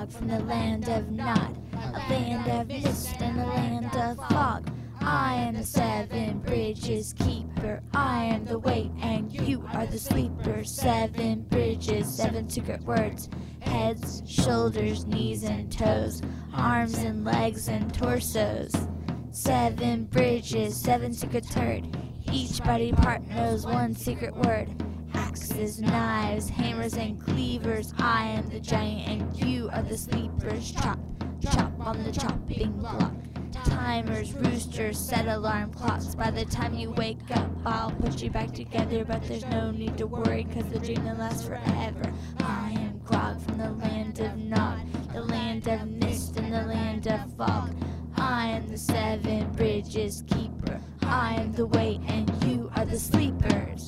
Grog from the land of Nod, a land of mist and a land of fog. I am the seven bridges keeper, I am the wait and you are the sleeper. Seven bridges, seven secret words, heads, shoulders, knees and toes, arms and legs and torsos. Seven bridges, seven secrets heard, each body part knows one secret word. Axes, knives, hammers and cleavers, I am the giant and you are the sleepers. Chop, chop on the chopping block. Timers, roosters, set alarm clocks. By the time you wake up, I'll put you back together, but there's no need to worry, cause the dream will last forever. I am Grog from the land of Nod, the land of mist and the land of fog. I am the seven bridges keeper, I am the wait and you are the sleepers.